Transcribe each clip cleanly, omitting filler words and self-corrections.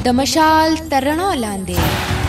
د مشال تر رڼا لاندې.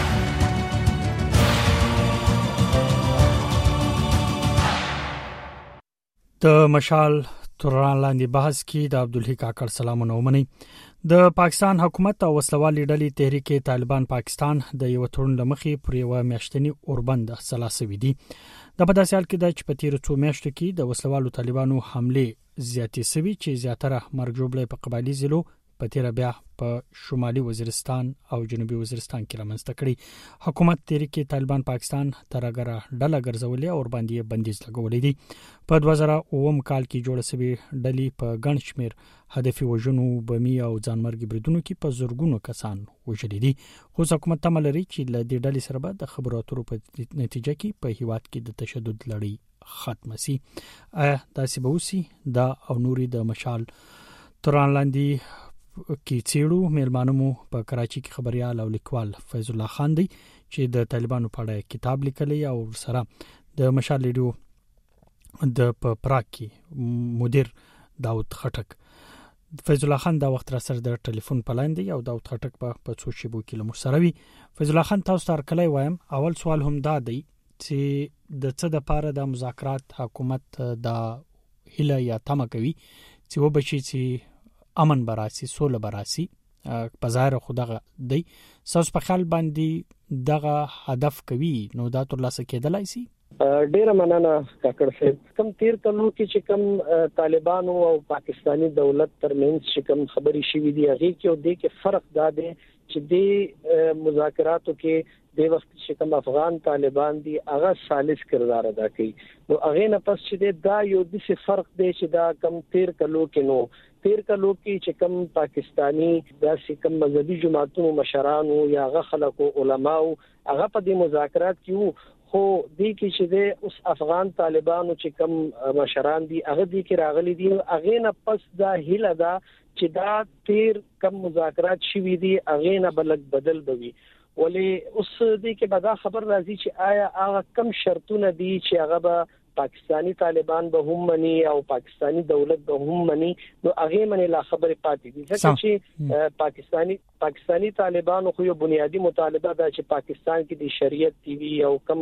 د مشال تر رڼا لاندې بحث کې د عبدالحق کاکړ سلامونه ومني. د پاکستان حکومت او وسلوالي ډلې تحریک طالبان پاکستان د یو تړون لمخې پر یو میاشتنی اوربند خلاصوي دي. د په داسې حال کې د چپتیر څو میاشتو کې د وسلوالو طالبانو حمله زیاتې سوي چې زیاتره مرګ جوړه په قبایلی ضلعو په تیر بیا په شمالي وزیرستان او جنوبي وزیرستان کې رامنځته کړي. حکومت تحریک طالبان پاکستان ترګره ډله ګرځولې او باندې بندیز لګولې دي. په 2009 کال کې جوړه شوې ډلې په ګڼ شمېر هدفي وژنو، بمي او ځانمرګي بریدونو کې په زورګونو کسان وژلي دي. خو حکومت تمه لري چې له دې ډلې سره به د خبرو اترو په نتیجه کې په هیواد کې د تشدد لړۍ ختمه شي. داسې به وسی دا او نوري د مشال تران لاندې کې چیرو مېلمانو مو په کراچي کې خبريال او لیکوال فیض الله خان دی چې د طالبانو په اړه کتاب لیکلی او سره د مشال ریډیو د پراګ کې مدیر داود خټک. فیض الله خان دا وخت را سره د ټلیفون په لاندې دی او داود خټک په څو شیبو کې لمر سره وي. فیض الله خان تاسو ته کله وایم اول سوال هم دا دی چې د څه د پاره د مذاکرات حکومت د هله یا تمه کوي چې وبشي چې امن براسي، سوله براسي په ظاهر خدغه دی. ساس په خیال باندې دغه هدف کوي نو دا تر لاسه کېدلای شي. ډیره مننه کاکړ صاحب. کم تیر کلو کې چې کم طالبانو او پاکستانی دولت ترمنځ چې کم خبري شوې دي هغه کې او د کې فرق دا دی چې د مذاکراتو کې د وخت چې کوم افغان طالبان دي هغه سالس کردار ادا کوي. نو هغه نه پس چې دا یو د څه فرق دی چې دا کم تیر کلو کې نو تیر کلو کې چې کوم پاکستانی داسې کوم مذهبي جماعتونو مشرانو یا هغه خلکو علماو هغه په دې مذاکرات کې خو دې کې چې د اوس افغان طالبانو چې کوم مشران دي هغه دې کې راغلي دي هغه نه پس دا هیله دا چې دا تیر کوم مذاکرات شوي دي هغه نه بلک بدل بوي. ولی اوس دې کې به دا خبر راځي چې آیا هغه کم شرطونه دي چې هغه به پاکستانی طالبان به هم مني او پاکستانی دولت به هم مني نو هغه مني لا خبره پاتې دي. ځکه چې پاکستانی طالبان خو یو بنیادی مطالبه ده چې پاکستان کې د شریعت ټي وي او کم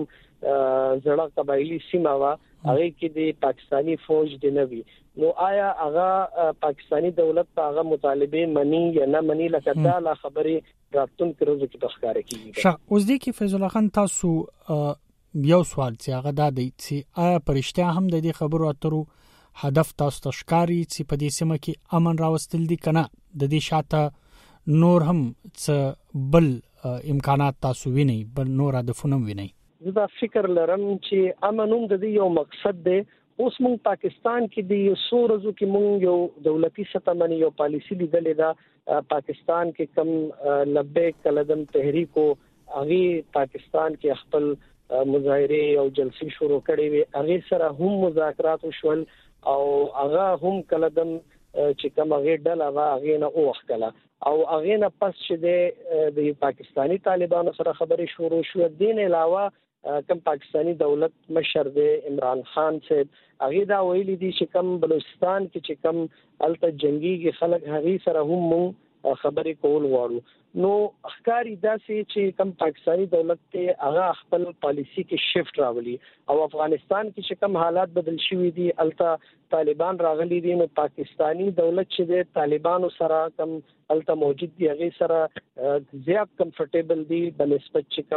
زړه قبایلی سیمه وا هغه کې د پاکستانی فوج دی نه وي. نو آیا هغه پاکستانی دولت په هغه مطالبه مني یا نه مني لکه دا لا خبره راتون کړو چې تخکاره کیږي. اوس دې کې فیض الله خان تاسو یو سوال چې هغه دا دی چې آیا پرشتیا هم د دې خبرو اترو هدف تاسو ته ښکاری چې په دې سیمه کې امن راوستل دي کنه د دې شاته نور هم څه بل امکانات تاسو ویني بل نور هدفونه ویني؟ زه دا فکر لرم چې امنوم د دې یو مقصد دی. اوس موږ پاکستان کې د یو سورزو کې موږ یو دولتي سطح باندې یو پالیسی لیدلې ده. پاکستان کې کم لبیک کلدم تحریکو هغه پاکستان کې خپل مظاهره او جلسې شروع کړې وي هغه سره هم مذاکرات وشول او هغه هم کلدم چې کوم هغه ډله وا هغه نه اوخکله او هغه نه پس چې د پاکستانی طالبانو سره خبرې شروع شو. دین علاوه کم پاکستانی دولت مشر دی عمران خان صاحب هغه دا ویلي دي چې کم بلوچستان کې چې کم الته جنگي خلک هغه سره هم خبرې کول غواړو. نو اخکاری داسې چې کم پاکستانی دولت ته هغه خپل پالیسی کې شفت راولي او افغانستان کې چې کم حالات بدل شوي دي الته طالبان راغلي دي نو پاکستانی دولت چې د طالبانو سره کم الته موجود دي هغه سره زیات کمفورټیبل دي بنسبت چې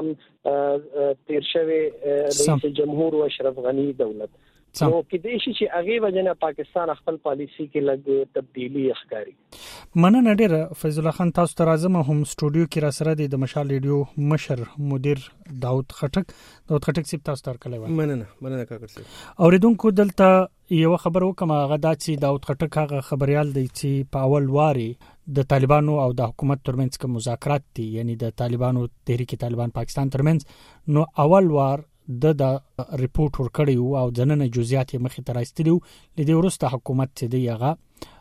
کم تیر شوی رئیس جمهور اشرف غنی دولت. نو کې د شي چې هغه وجنه پاکستان خپل پالیسی کې لږ تبدیلی اخکاری. مننه ډیره فیض الله خان. تاسو ته راځم هم سټوډیو کې را سره د مشال ریډیو مشر مدیر داود خټک سیب تاسو ته کله وای. مننه کاکړ صاحب. اوریدونکو دلته یو خبر وکم هغه دا چې داود خټک هغه خبريال دی چې په اول واري د طالبانو او د حکومت ترمنځ کوم مذاکرات دي یعنی د طالبانو تحریک طالبان پاکستان ترمنځ نو اول وار د ریپورت ورکړیو او ځننه جزئیات مخې ته راستلیو لدی ورسته حکومت چې دی هغه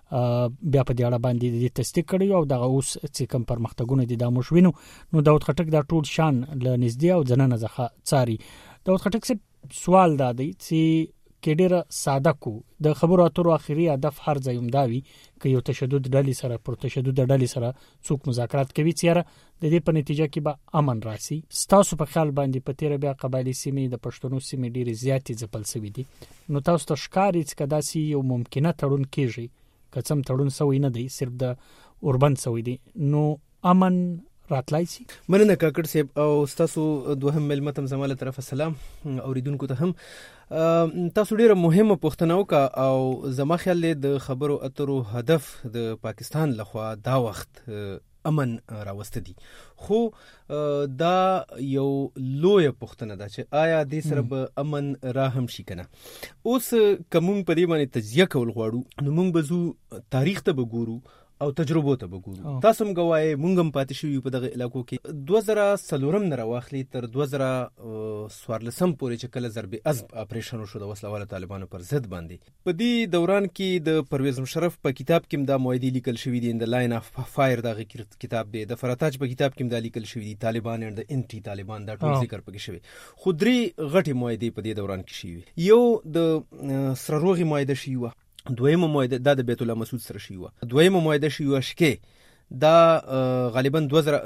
بیا په دې اړه باندې د تصدیق کړی او دغه اوس چې کوم پرمختګونه دي د مشوینو نو داود خټک دا ټول شان ل نږدې او ځننه ځخه څاري. داود خټک سوال دا دی چې کې ډیره ساده کو د خبرو اترو اخیری هدف هر ځای همداوي چې یو تشدد ډلې سره پر تشدد ډلې سره څوک مذاکرات کوي چې د دې په نتیجه کې به امن راسي. تاسو په خیال باندې په تیر بیا قبایلی سیمې د پښتنو سیمې ډیره زیاتې ځپل شوې دي، نو تاسو ته ښکاري چې کداسي یو ممکنه تړون کیږي کڅم تړون سوی نه دی، صرف د اوربند سوی دی، نو امن راتلای شي؟ مننه کاکړ صاحب او تاسو دوهم ملمتم زماله طرف السلام اوریدونکو ته هم تاسو ډیره مهمه پوښتنه وکړه او زما خیال د خبرو اترو هدف د پاکستان لخوا دا وخت امن راوسته دي، خو دا یو لویه پوښتنه ده چې آیا د سره به امن را هم شي کنه. اوس کوم په دې باندې تجزیه کول غواړو نو موږ به زو تاریخ ته وګورو او تجربو ته وګورو. تاسو هم غواړئ مونږ هم پاتې شو په دغه علاقو کې 2004 نه راوخلی تر 2014 پورې چې کله ضرب عزب اپریشن شو د وسلواله طالبانو پر ضد باندې. په دې دوران کې د پرویز مشرف په کتاب کې دا موعدي لیکل شوی دی، د لاین اف فایر دغه کتاب دی، د فراتاج په کتاب کې دا لیکل شوی دی، طالبان اند انټي طالبان دا ټول ذکر پکې شوی. خو درې غټي موعدي په دې دوران کې شوی. یو د سرروغي موعده شوی، دویمه موعده د بیت الله مسعود سره شوی، دویمه موعده شوی شکه دا غالبا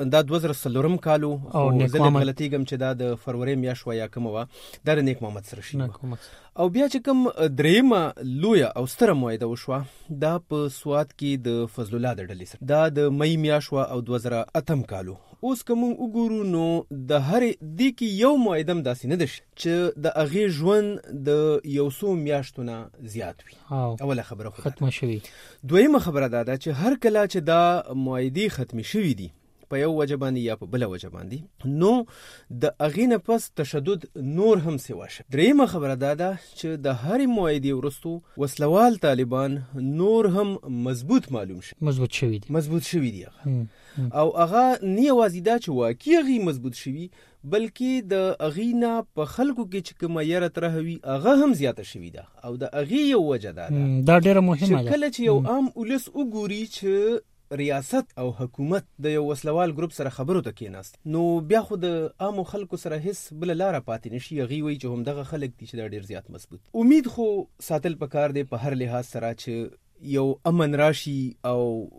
2004 کالو او زه غلطی کوم چې دا د فروری میاشت یا کوم وا د نیک محمد سره شوی. او بیا چې کوم دریمه لویا او ستره موعده وشوه دا په سوات کې د فضل الله د ډلې سره، دا د مئی میاشت او 2008 کالو. اوس کوم وګورو نو د هر د کې یو موعدم داسې نه ده چې د اغه ژوند د یو څو میاشتونه زیات وي. اوله خبره ختمه شوی. دویمه خبره دا ده چې هر کله چې دا موعدي ختم شوی دي په یو وجه باندې یا په بل وجه باندې نو د اغه نه پس تشدد نور هم سیوا شه. دریمه خبره دا ده چې د هر موعدي ورستو وسلوال طالبان نور هم مضبوط معلوم شه، مضبوط شوی دي او هغه نه وازیدا چې واقعي مضبوط شوی بلکې د اغینا په خلکو کې چې کومه یره ترهوي هغه هم زیاته شوی ده. او د اغي یو وجه ده دا ډیره مهمه ده کله چې یو عام ولس وګوري چې ریاست او حکومت د یو وسلوال ګروپ سره خبرو ته کېناست نو بیا خو د عام خلکو سره هیڅ بل لار پاتې نشي. غي وی چې هم دغه خلک دي چې دا ډیر زیات مضبوط. امید خو ساتل پکار دی په هر لحاظ سره چې یو امن راشي او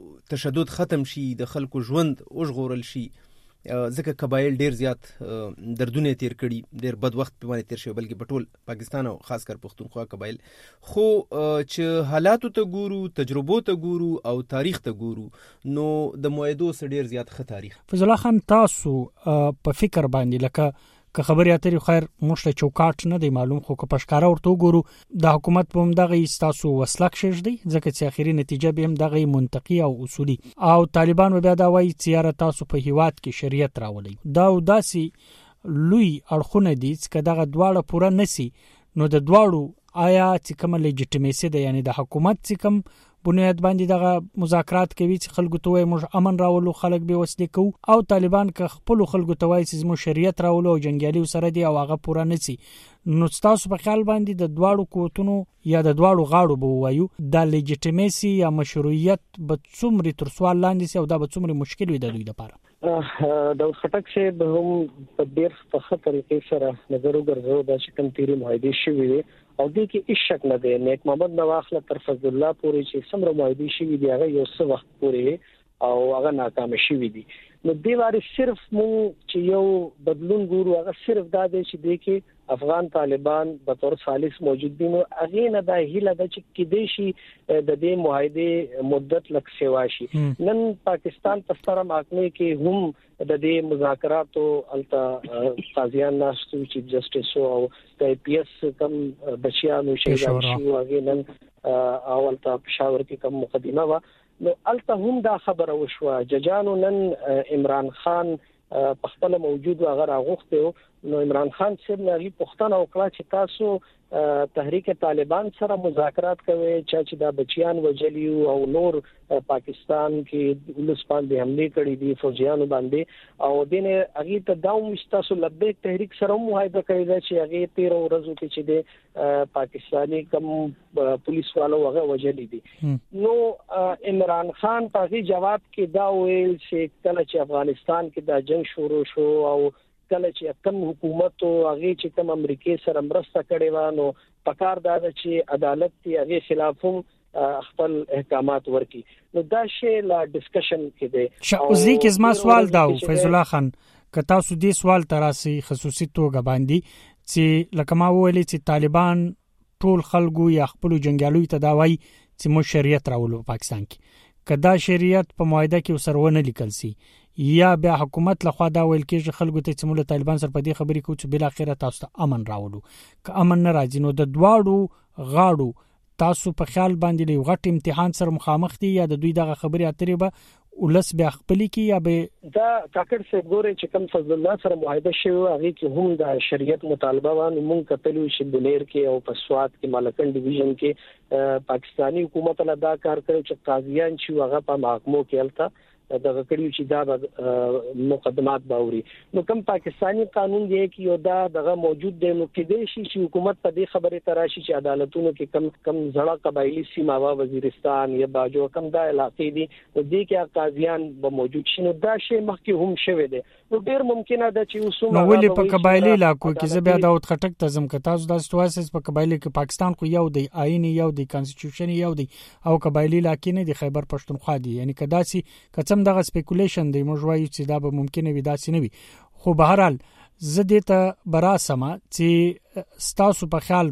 تشدد ختم شي، د خلکو ژوند وژغورل شي، ځکه قبایل ډیر زیات دردونه تیر کړي، ډیر بد وخت باندې تیر شوی بلکې په ټول پاکستان او خاص کر پښتونخوا قبایل. خو چې حالاتو ته ګورو، تجربو ته ګورو او تاریخ ته ګورو نو د موعدو سره ډیر زیات ښه تاریخ. فضل الله خان تاسو په فکر باندې لکه که خبرې اترې خیر موږ ته چوکاټ نه دی معلوم، خو که پښکارا ورته وګورو د حکومت په همدغه تاسو وسلک شش دی ځکه چې اخیری نتیجه به هم دغه منطقي او اصولي او طالبان بیا دا وایي چې تاسو په هیواد کې شریعت راولي. دا داسي لوی اړخونه دي چې دغه دواړه پوره نسی نو د دواړو آیا چې کوم لیجیټیمیسي ده، یعنی د حکومت چې کوم بنیاد باندې دغه مذاکرات کوي چې خلکو ته وایي موږ امن راولو، خلک به وسلې کوو، او طالبان که خپل خلکو ته وایي چې موږ شریعت راولو او جنگیالي سره دي او هغه پوره نسی. نو تاسو په خیال باندې د دواړو قوتونو یا د دواړو غاړو به وایو د لیجیټیمیسي یا مشروعیت به څومره تر سوال لاندې سي او دا به څومره مشکل وي د دوی لپاره؟ د خټک شه به هم په ډیر ښه طریقې سره نظر وګرځو د شکم تیری معاهده شوی دی او د کې هیڅ شک نه دی. نیک محمد نواخله تر فضل الله پورې چې سمره معاهده شوی دی هغه یو څه وخت پورې او هغه ناکام شوی دی. نو دی واره صرف مو چې یو بدلون ګورو هغه صرف دا دی چې د کې افغان طالبان به تور ثالث موجود دي. نو هغه نه د هیله د چې کې شي د دې معاهده مدت لک سیوا شي. نن پاکستان په ستره محکمه کې هم د دې مذاکراتو التا قاضیان ناشتو چیف جسټس او د پی ایس کم بچیانو شي او هغه نن اولتا پېښور کې کم مقدمه وا نو الته هم دا خبره وشوه. ججانو نن عمران خان په خپل موجود هغه راغوښته نو عمران خان صاحب نغي پښتنه وکړه چې تاسو تحریک طالبان سره مذاکرات کوي چې دا بچیان وجلی او نور پاکستان کې ولس باندې حمله کړې دي فوجیانو باندې او دینه هغه ته دا مستاسو لبیک تحریک سره معاهده کړی دا چې هغه 13 ورځو کې چې د پاکستانی کم پولیس والو هغه وجلی دي. نو عمران خان په جواب کې دا ویل چې کله چې افغانستان کې دا جنگ شروع شو او کله چې کوم حکومت او هغه چې کوم امریکای سره مرسته کړې و نو پکار دا چې عدالت تی هغه خلاف هم خپل احکامات ورکي. نو دا شی لا ډسکشن کې دی. شاوزي کې زما سوال دا فیض الله خان که تاسو دې سوال تراسي خصوصي توګه باندې چې لکه ما ویلي چې طالبان ټول خلکو یا خپل جنگیالو ته دا وایي چې مو شریعت راولو په پاکستان کې کدا شریعت په معاهده کې وسرونه لیکل سي یا بیا حکومت لخوا دا ویل کېږي خلکو ته چې موږ طالبان سره په دې خبرې کوو چې بل اخره تاسو ته امن راولو که امن نه راځي نو د دواړو غاړو تاسو په خیال باندې یو غټ امتحان سره مخامخ دي یا د دوی دغه خبرې اترې به ولس بیا خپل کی یا به دا کاکړ صاحب ګوري چې کوم فضل الله سره معاهده شوی هغه کې هم د شریعت مطالبه وانه مونږ کتلو چې بلیر کې او په سواد کې مالکن ډیویژن کې پاکستانی حکومت له دا کار کوي چې قاضیان چې هغه په محکمو کې الته دغه کړیو چې دا مقدمات باوري. نو کوم پاکستانی قانون دی چې یو دا دغه موجود دی نو کې دی چې حکومت په دې خبره تراشي چې عدالتونو کې کم زړه قبایلی سیمه وا وزیرستان یا باجو کم دا علاقې دي نو دې کې قاضیان به موجود شي. نو دا شی مخکې هم شوی دی. نو ډیر ممکنه ده چې اوسم نو ولې په قبایلی علاقو کې زه بیا دا وخت خټک تزم که تاسو د سټواسس په قبایلی کې پاکستان خو یو دی آئین یو دی کانسټیټیوشن یو دی او قبایلی علاقې نه دی خیبر پښتونخوا دی یعنی کداسي کڅم دغه سپیکولیشن دی موږ وایو چې دا به ممکنه وي داسې نه وي. خو به هر حال زه دې ته براسمه چې ستاسو په خیال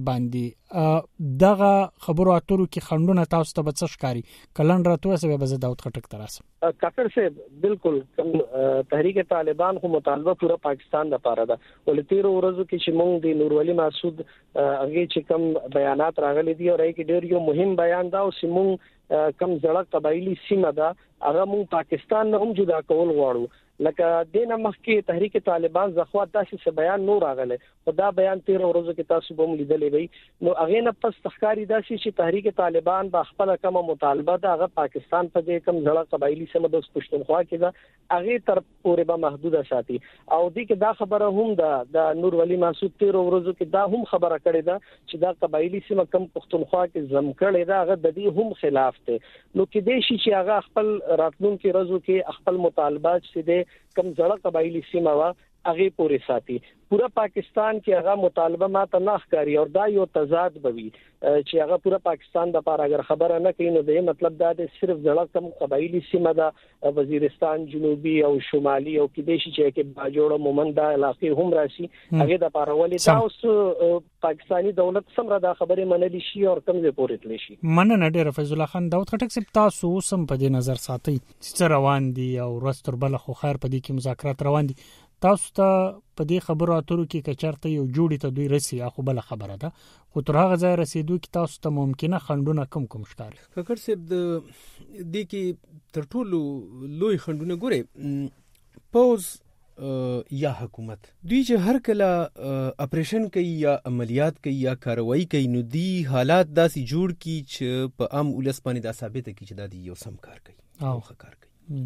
باندې دغه خبرو اترو کې خندونه تاسو ته بچ ښکاری کلن راتوه سبب به زه داوت خټک تراسم. کاکر صاحب بالکل تحریک طالبان خو مطالبه پورا پاکستان لپاره ده. ولې 13 ورځو کې چې موږ د نور ولی مسعود هغه چې کوم بیانات راغلي دي او راي کې ډېر یو مهم بیان دا او چې موږ کم زړه قبایلی سیمه ده هغه موږ پاکستان نه هم جدا کول غواړو. لکه دینه مخکې تحریک طالبان زخوا داسې بیان نور راغله او دا بیان 13 ورځو کې تاسو به لیدلې وي نو هغه نه پس تخکاری داسې چې تحریک طالبان با خپل کومه مطالبه ده هغه پاکستان په دې کم ځړه قبایلی سیمه د پښتونخوا کې ده هغه تر پورې به محدوده ساتي او دې کې دا خبره هم ده د نور ولی مسعود 13 ورځو کې دا هم خبره کړې ده چې دا قبایلی سیمه کم پښتونخوا کې زم کړې ده هغه د دې هم خلاف ده. نو کې دې شي چې هغه خپل راتلونکو ورځو کې خپل مطالبات چې کم زړه قبایلی سیمه وا هغه پورې ساتي. پورا پاکستان کې هغه مطالبه ماته نه ښکاری او دا یو تضاد بوي چې هغه پورا پاکستان د لپاره اگر خبره نه کوي نو د مطلب دا د صرف زړه کم قبایلی سیمه ده وزیرستان جنوبي او شمالي او کې دیشي چې باجوړه مومندا علاقې هم راشي هغه د لپاره ولې تاسو پاکستانی دولت سمره دا خبره منلي شي او کم زه پورې تل شي. مننه ډېر فیض الله خان داوود خټک صاحب تاسو سم په دې نظر ساتي چې روان دي او رستر بل خو خیر په دې کې مذاکرات روان دي تاسو ته په دې خبرو اترو کې کچارته یو جوړی ته دوی رسي خو بل خبره ده خو تر هغه ځای رسیدو کې تاسو ته ممکنه خندونه کم ښکاري. کاکړ صاحب د دې کې تر ټولو لوی خندونه ګوري پوز یا حکومت دوی چې هر کله اپریشن کوي یا عملیات کوي یا کاروایی کوي نو دی حالات داسې جوړ کی چې په عام ولس باندې دا ثابت کی چې دا دی یو سم کار کوي او ښه کار کوي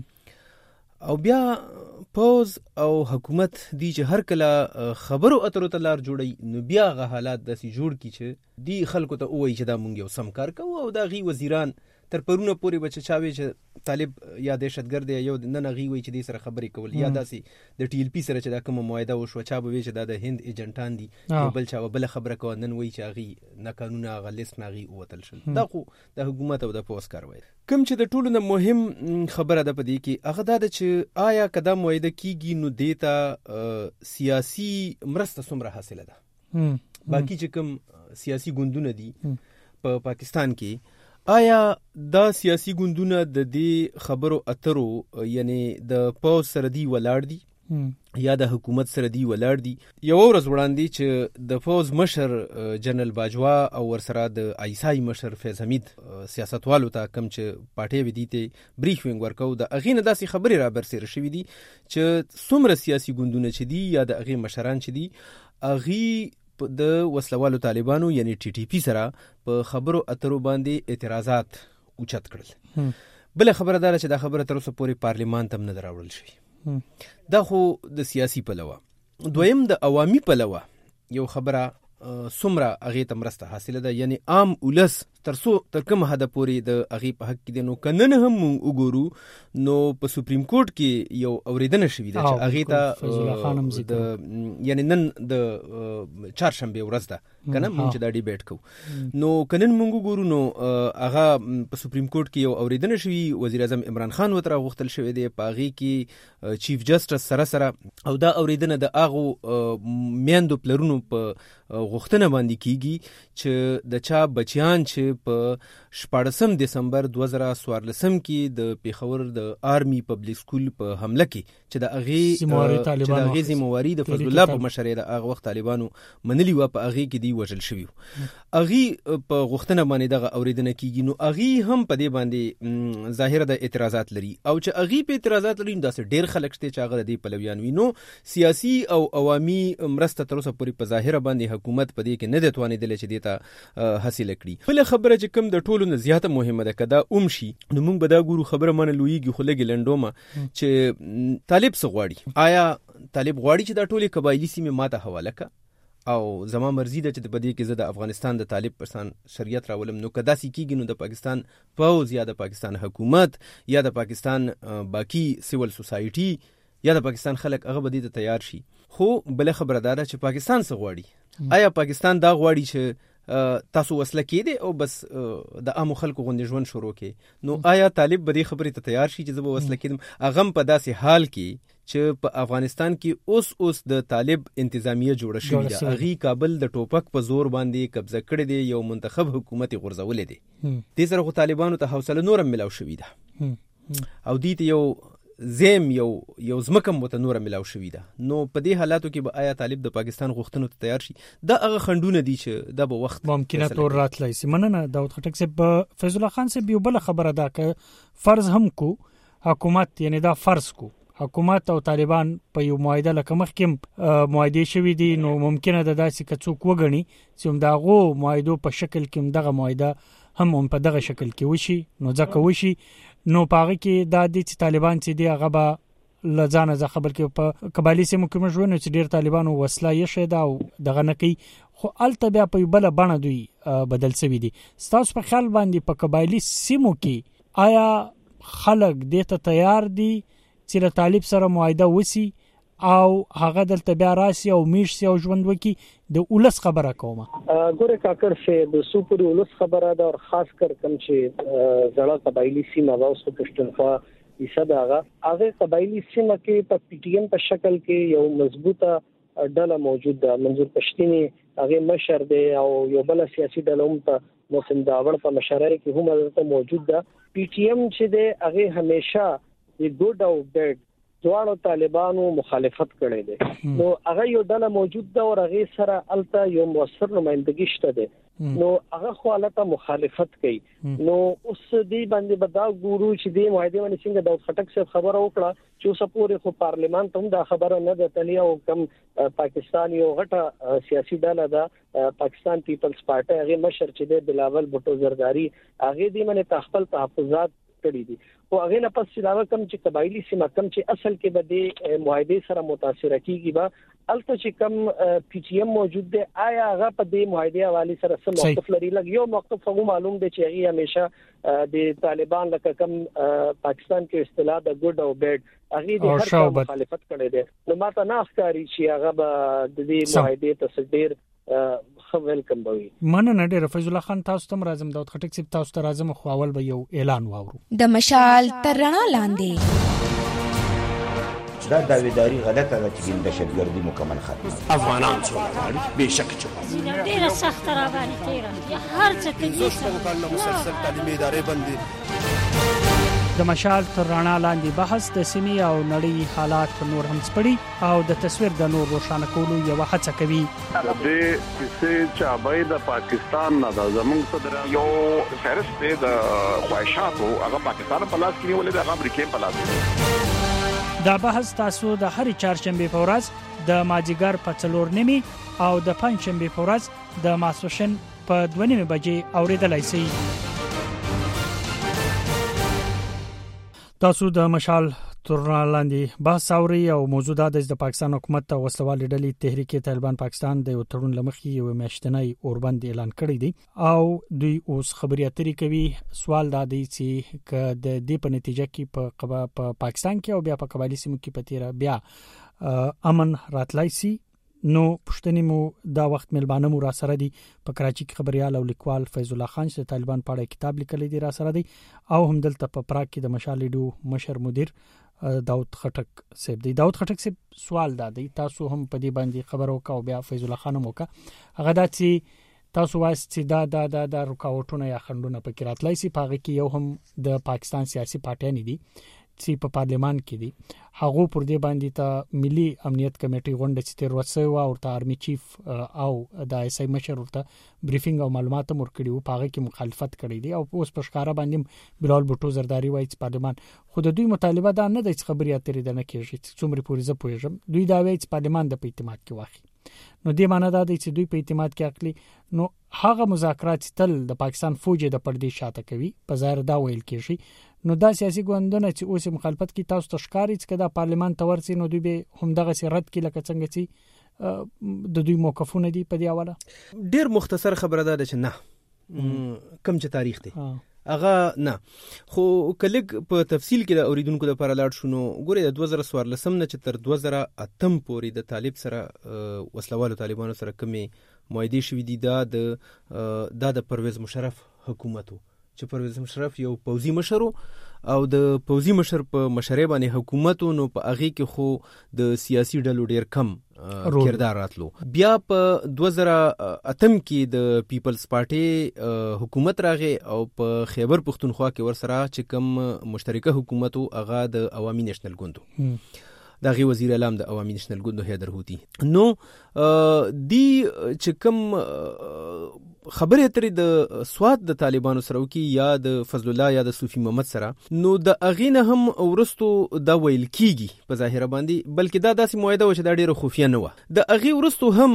او بیا پوز او حکومت دی چې هر کله خبرو اترو ته لار جوړي نو بیا غ حالات داسې جوړ کی چې دی خلکو ته وایي چې دا مونږ یو سم کار کوو او دا غي وزیران تر پرونه پورې بچ چاوي چې طالب یا دهشتګرد یو نه غي وایي چې د سره خبرې کول یا داسې د ټي ال پی سره چې دا کوم معاهده وشو چا به وي چې دا د هند ایجنټان دي بل چا بل خبره کوي نن وایي چې غي نه قانون غلیس نه غي وتل شل دا خو د حکومت او د پوس کاروي کوم چې د ټولو نه مهم خبره ده پدې کې هغه دا چې آیا قدم معاهده کیږي نو دیتا سیاسي مرسته څومره حاصله ده باقي چې کوم سیاسي ګوندونه دي په پاکستان کې آیا دا سیاسي ګوندونه د دې خبرو اترو یعنی د پوز سره دی ولاړ دي یا د حکومت سره دی ولاړ دي. یو ورځ وړاندې چې د پوز مشر جنرال باجوا او ورسره د ایسای مشر فیض حمید سیاستوالو ته کم چې پارټي ودی ته بریفینګ ورکاو د اغینه داسې خبرې را برسېره شوې دي چې څومره سیاسي ګوندونه چې دي یا د اغي مشران چې دي اغي د وسلوالو طالبانو یعنی ټي ټي پی سره په خبرو اترو باندې اعتراضات اوچت کړل. بل خبره ده چې دا خبره تر اوسه پورې پارلیمان ته نه دراوړل شوی. دا خو د سیاسي پلوه. دویم د عوامي پلوه یو خبره څومره هغه ته مرسته حاصله ده یعنی عام ولس تر کوم حد پورې د هغه په حق کې نو کنن هم وګورو نو په سپریم کورټ کې یو اوریدنه شوې ده چې هغه ته د یعنی نن د چهارشنبه ورځ ده کنه مونږ دا ډیبیټ کوو. نو کنن مونږ ګورو نو هغه په سپریم کورټ کې یو اوریدنه شوی، وزیر اعظم عمران خان وتره غوښتل شوی دی پاغي کې چیف جسټس سره او دا اوریدنه د هغه میندو پلرونو په غوښتنه باندې کیږي چې د چا بچیان چې په 14 دسمبر 2014 کې د پیښور د آرمی پبلک سکول په حمله کې چې د اغه زمواري د فضل الله په مشرۍ د هغه وخت طالبانو منلی و په اغه کې دی وژل شوی. اغه په غوښتنه باندې دغه اوریدنه کیږي. نو اغه هم په دې باندې ظاهر د اعتراضات لري او چې اغه په اعتراضات لري داسې ډیر خلک شته چې هغه د پلویان وي. نو سیاسي او عوامي مرسته تر اوسه پورې په ظاهر باندې حکومت په دې کې نه توانیدل چې دیتا حاصل کړي. بل خبره چې کوم د ټولو نه زیاته مهمه ده کدا شي نو موږ به دا ګورو خبره من لویږي خو لګي لنډومه چې طالب څه غواړي. آیا طالب غواړي چې دا ټولې قبایلی سیمې ماته حواله کا او زما مرزي ده چې په دې کې زه د افغانستان د طالب پرسان شریعت راولم؟ نو کدا سې کېږي نو د پاکستان پوز یا د پاکستان حکومت یا د پاکستان باقی سیول سوسایټي یا د پاکستان خلک هغه بدی ته تیار شي. خو بل خبره ده چې پاکستان څه غواړي. آیا پاکستان دا غواړي چې تاسو وسله کېده او بس د عام خلکو غونډې ژوند شروع کړي؟ نو آیا طالب به دې خبرې ته تیار شي چې زه به وسله کېدم؟ هغه په داسې حال کې چې په افغانستان کې اوس د طالب انتظامیه جوړه شوې ده، هغه کابل د ټوپک په زور باندې قبضه کړی دی، یو منتخب حکومت غورځولې دی. دې سره خو طالبانو ته حوصله نورم ملاو شوې ده او دې ته یو زمکم وته نور ملاو شوې ده. نو په دې حالاتو کې به آیا طالب د پاکستان غوښتنو ته تیار شي؟ دا هغه خندونه دي چې دا به وخت ممکنه تور راتلای شي. مننه داود خټک صاحب. فیض الله خان صاحب یو بل خبره ده ک فرض هم کو حکومت، یعنی دا فرض کو حکومت او طالبان په یو معاهده لکه مخکې معاهده شوی دي، نو ممکنه ده داسې کڅوک وګڼي چې هم داغو معاهدو په شکل کې دغه معاهده هم په دغه شکل کې وشي. نو ځکه وشي نو پاغه کې دا د طالبان چې دی هغه به لزانه ځ خبر کې په قبایلی سیمو کې مجبور چې ډیر طالبانو وسله یې شه دا او دغه نه کوي. خو الته بیا په بل بڼه دوی بدل شوی دي. ستاسو په خیال باندې په قبایلی سیمو کې آیا خلک دته تیار دي چې له طالب سره معاهده وسی او هغه دلته بیا راسي او میشي او ژوند وکي؟ د اولس خبره کومه ګوره کاکر شه د سوپر اولس خبره ده او خاص کر کم چې زړه قبایلی سیمه واوس پښتونخوا حصہ ده. هغه قبایلی سیمه کې په پی ټی ایم په شکل کې یو مضبوطه ډله موجود ده. منظور پښتینی هغه مشر دی او یو بل سیاسي ډله هم په موسم داوړ په مشرۍ کې هم موجود ده. پی ټی ایم چې دی هغه همیشه د ګډ او بیډ دوانو طالبانو مخالفت کړي دي. نو هغه یو ډله موجود ده او هغه سره الته یو موثر نمائندګي شته ده. نو هغه خپلته مخالفت کوي. نو اوس دې باندې بدا ګورو چې دې معاهده باندې څنګه د خټک څخه خبره وکړه چې اوس پورې خو پارلیمان ته هم دا خبره نه ده تللی او کم پاکستان یو غټه سیاسي ډله ده پاکستان پیپلز پارټي هغه مشر چې د بلاول بوټو زرداری هغه دې باندې تخپل تحفظات کړی دي. او هغه نه پس دا کم چې قبایلی سیمه کم چې اصل کې به د معاهده سره متاثر کیږي با الته چې کم پی ټی ایم موجود دی آیا هغه په دې معاهده حواله سره سم موقف لري؟ لګ یو موقف هغه معلوم دی چې هغه همیشه د طالبان لکه کم پاکستان کې اصطلاح د ګډ او بیډ هغه د هر څه مخالفت کړي دي. نو ماته نه ښکاری چې هغه د دې معاهده تصدیر ویلکم بوي. مننه ډېر. فیض الله خان تاسو ته راځم. داود خټک صاحب تاسو ته راځم. خو اول به یو اعلان واورو. د مشال تر رڼا لاندې دا داویداری غلطه ده چې دهشتګردي مکمل ختم افغانان څومره به شک چې ډیره سخت را باندې تیرا هر څه کوي څنګه مسلسل تعلیمي ادارې باندې د مشال تر رڼا لاندې بحث د سیمې او نړۍ حالات نور هم سپړي او د تصویر د نور روښانه کولو یو هڅه کوي. د کیسې چابای د پاکستان نه د زمونږ صدر یو فهرست د خواهشاتو هغه پاکستان په لاس کې ولې د امریکا په لاس. دا بحث تاسو د هر چهارشنبه په ورځ د ماجیګر په 4:30 او د پنځشنبه په ورځ د ماسوشن په 2:30 بجې اوریدلای شئ. تاسو د مشال تر رڼا لاندې بحث اوري او موضوع دا د پاکستان حکومت او وسلوال ډلې تحریک طالبان پاکستان د تړون لمخې یو میاشتنی اوربند اعلان کړی دی او دوی اوس خبري اترې کوي. سوال دا دی چې ک د دې په نتیجه کې په پاکستان کې او بیا په قبایلی سیمو کې پتیرا بیا امن راتلای شي. نو پښتني مو دا وخت ملبانه مو را سره دي په کراچي کې خبريال او لیکوال فیض الله خان چې طالبان په اړه کتاب لیکلی دی را سره دي او هم دلته په پراګ کې د مشال لیډو مشر مدیر داود خټک صاحب دی. داود خټک صاحب سوال دا دی تاسو هم په دې باندې خبرو کا او بیا فیض الله خان مو کا هغه دا چې تاسو واسي دا رکاوټونه یا خندونه په راتلای سي پاغه کې یو هم د پاکستان سیاسي پارټیان دي چې په پارلیمان کې دي هغه پر دې باندې ته ملي امنیت کمیټي غونډه چې تیر وسه او ته آرمي چیف او د ایس ای مشر ورته بریفینګ او معلومات ورکړي او پاغه کې مخالفت کړي دي او اوس په ښکارا باندې بلال بوټو زرداری وایي چې پارلیمان خود دوی مطالبه ده نه د خبري اترې ده نه کېږي څومره پوری زه پوهیږم دوی دا وایي چې پارلیمان د اعتماد کې واخی نو دې معنی دا دی چې دوی په اعتماد کې عقلي نو هغه مذاکرات تل د پاکستان فوج د پردې شاته کوي په ظاهر دا ویل کېږي نو دا سیاسي ګوندونه چې اوس مخالفت کوي تاسو تشکاري چې دا پارلیمان ته ورسي نو دوی به هم دغه رد کړي لکه څنګه چې د دوی موقفونه دي په دی حواله. ډیر مختصر خبره ده چې نه کم چې تاریخ دی اغه نه خو کلیګ په تفصیل کې د اوریدونکو لپاره لاړ شونو ګوره د 2014 نه چې تر 2008 پورې د طالب سره وسلوالو طالبانو سره کمی معاهده شوې دي د پرویز مشرف حکومتو چې پرویز مشرف یو پوځي مشر او د پوځي مشر په مشرۍ باندې حکومت نو په هغه کې خو د سیاسي ډلو ډیر کم کردار راتلو. بیا په 2008 کې د پیپلز پارټي حکومت راغی او په خیبر پختونخوا کې ورسره چې کم مشترکه حکومت او هغه د عوامي نېشنل ګوند دغه وزیر اعلان د عوامي نېشنل ګوند حیدر هوتی نو دی چې کم خبرې ترې د سواد د طالبانو سره وکي یا د فضل الله یا د صوفي محمد سره نو د اغینه هم ورستو دا ویل کیږي په ظاهر باندې بلکې دا داسې معاهده و چې دا ډیره خفیه نه و د اغي ورستو هم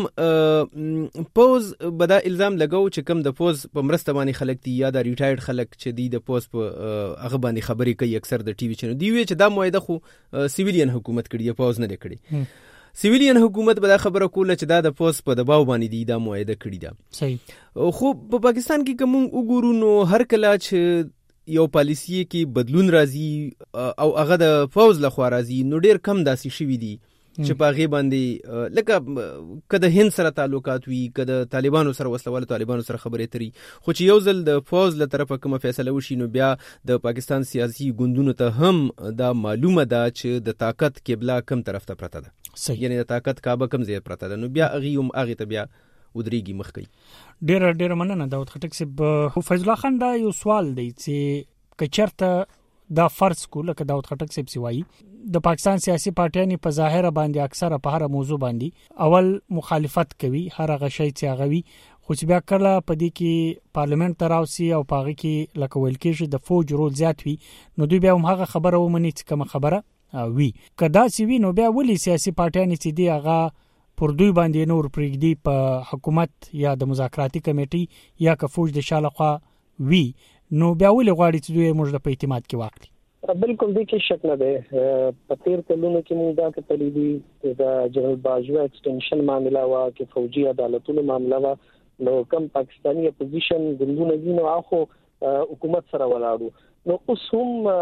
پوز بدا الزام لګاو چې کم د پوز په مرسته باندې خلک دي یا د ریټایرډ خلک چې دی د پوز په هغه باندې خبرې کوي اکثر د ټي وي چینل دی وی چې دا معاهده خو سیویلین حکومت کړي پوز نه کړي سیویلین حکومت به دا خبره کوله چې دا د پوس په دباو باندې دی دا معاهده کړی دا صحیح خو په پاکستان کې کوم وګورو نو هر کله چې یو پالیسی کې بدلون راځي او هغه د فوز لخوا راځي نو ډیر کم داسي شوی دي چې په هغه باندې لکه کده هند سره تعلقات وي کده طالبانو سره وسلوال طالبانو سره خبرې تري خو چې یو ځل د فوز له طرفه کومه فیصله وشي نو بیا د پاکستان سیاسي ګوندونو ته هم دا معلومه ده چې د طاقت قبله کم طرف ته پرته ده یعنی د طاقت کعبه کم ځای پرته ده نو بیا هغه ته بیا ودرېږي مخکې ډېر مننه داود خټک صاحب. فیض الله خان دا یو سوال دی چې کچرته دا فرض کو لکه داود خټک صاحب سوایي د پاکستان سیاسي پارټیانو په ظاهر باندې اکثره په هر موضوع باندې اول مخالفت کوي هر هغه شی چې هغه وي خو چې بیا کله په دې کې پارلیمنت تراوسی او پاغه کې لکه ویل کېږي د فوج رول زیات وي نو دوی بیا هم هغه خبره ومني چې کوم خبره وي کدا چې وي نو بیا ولي سیاسي پارټیانو چې دی هغه پر دوی باندې نور پرېږدي په حکومت یا د مذاکراتي کمیټي یا که فوج د شاله خوا وي نو بیا ولې غواړي چې دوی موږ په اعتماد کې واخلي. بالکل دې کې شک نه ده په تیر کلونو کې موږ دا کتلې دي د جنرال باجوه ایکسټنشن معاملې وا کې فوجي عدالتونو معاملې وا نو کم پاکستاني اپوزیشن ګوندونه دي نو اخو حکومت سره ولاړو نو اوس هم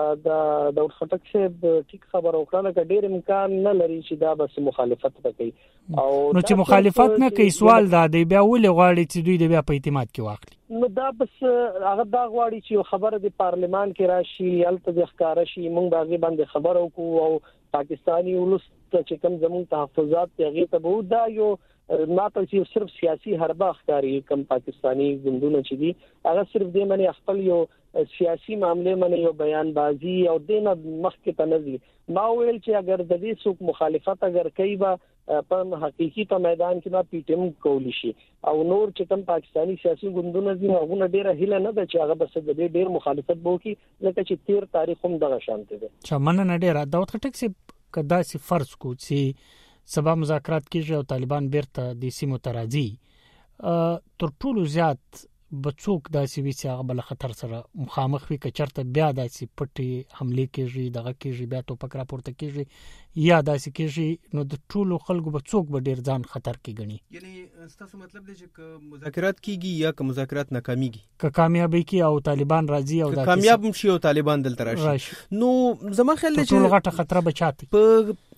د خټک صاحب ټیک خبر وکړه چې ډېر امکان نه لري چې دا بس مخالفت وکړي او نو چې مخالفت نه کوي سوال دا دی بیا ولې غواړي چې دوی د بیا په اعتماد کې واخلي نو دا بس هغه دا غواړي چې خبره د پارلیمان کې راشي الته د ښکارا شي موږ باغې باندې خبر وکړو او پاکستانی ولس چې کوم زموږ تحفظات هغه ته وو دا یو ما ته چې صرف سیاسي حربه ښکاری کم پاکستانی ګوندونه چې دي هغه صرف د منی خپل یو سیاسي معاملې منی یو بیان بازی او دینه مخکې تنظیم ما ویل چې اگر د دې څوک مخالفت اگر کوي با په حقيقي په میدان کې ما پیټم کولی شي او نور چې کم پاکستانی سیاسي ګوندونه دي هغه ډیره هله نه ده چې هغه بس د دې ډیر مخالفت بو کی لکه چې تیر تاریخ هم دغه شانته ده چې مننه ډیره داود خټک سي کدا سي فرض کو چې سبا مذاکرات کیږي او طالبان بیرته د سیمو ترازی تر ټولو زیات بچوک داسې وی چې هغه بل خطر سره مخامخ وي کچرته بیا داسې پټي حمله کیږي دغه کیږي بیا ټوپک راپورته کیږي یا داسې کیږي نو د ټولو خلکو بچوک به ډیر ځان خطر کې غني یعنی تاسو مطلب دی چې مذاکرات کیږي یا که مذاکرات ناکامیږي که کامیابی کی او طالبان راځي او کامیاب شي او طالبان دلته راشي نو زما خیال دی چې ټول غټه خطر بچاته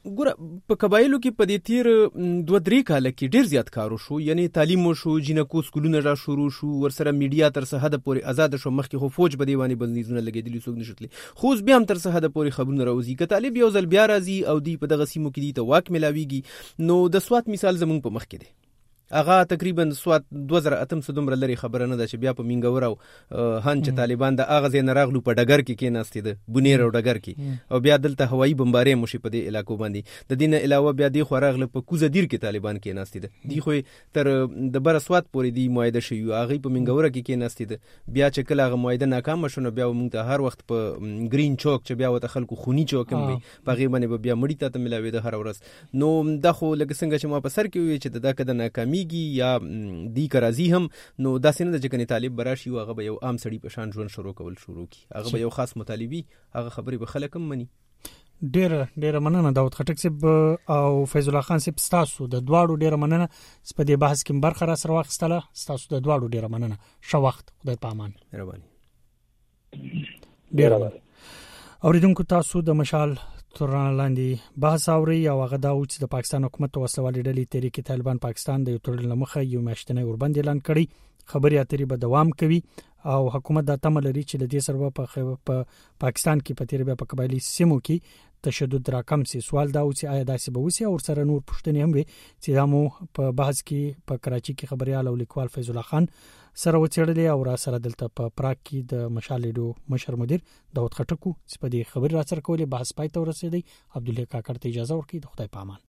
ګوره په قبایلو کې په دې تیر 2-3 کال کې ډیر زیات کارو شو، یعنی تعلیم شو، جنکو سکولونه را شروع شو، ورسره میډیا تر څه حد پورې آزاد شو، مخکې خو فوج په دیوانی بندیزونه لګیدلی څوک نشتلی، خو بیا هم تر څه حد پورې خبرونه راوځي که طالب یو ځل بیا راځي او دی په دغه سیمو کې دی ته واک ملاویږي. نو د سوات مثال زمونږ په مخ کې دی، هغه تقریبا سوات 2008 دومره لري خبره نه ده چې بیا په منګور او هان چې طالبان د اغه زین راغلو په ډګر کې کېناستي ده بونیر او ډګر کې، او بیا دلته هوایي بمبارې مشي په دې علاقو باندې. د دین علاوه بیا دی خو راغله په کوزه دیر کې طالبان کېناستي ده، دی خو تر د بر سوات پورې دی معاهده شوی، هغه په منګور کې کېناستي ده. بیا چې کله هغه معاهده ناکام شونه بیا موږ ته هر وخت په گرین چوک چې بیا وته خلکو خونی چوک هم وي په غي باندې بیا مړی ته ملاوي ده هر ورځ. نو دا خو لکه څنګه چې ما په سر کې وی چې دا کده ناکامیږي یا دی کرازی هم، نو دا سینه د چکنی طالب براشي هغه به یو عام سړی په شان ژوند شروع کی، هغه به یو خاص مطالبي، هغه خبرې به خلک هم مني. ډېر مننه داود خټک صاحب او فیض الله خان صاحب، تاسو د دواړو ډېر مننه په دې بحث کې برخه را سره واخیستله، تاسو د دواړو ډېر مننه. ښه وخت، خدای پامان. مهرباني. ډېر اوریدونکو، تاسو د مشال توران لاندې بحث اوري او هغه دا و چې د پاکستان حکومت او وسلوالې ډلې تحریک طالبان پاکستان د یو تړون لمخه یو میاشتنی اوربند اعلان کړی، خبري اترې به دوام کوي او حکومت دا تمه لري چې د دې سره په پاکستان کې په تیر بیا په قبایلی سیمو کې تشدد راکم سي. سوال دا و چې آیا داسې به وسی او سره نور پښتنې هم وي چې دا مو په بحث کې په کراچي کې خبريال او لیکوال فیض الله خان سره وڅېړلې او را سره دلته په پراګ کې د مشالېډو مشر مدیر داود خټکو چې په دې خبر را سره کولې بحث پای ته ورسېدی. عبدالله کاکړ ته اجازه ورکړي. د خدای پامان.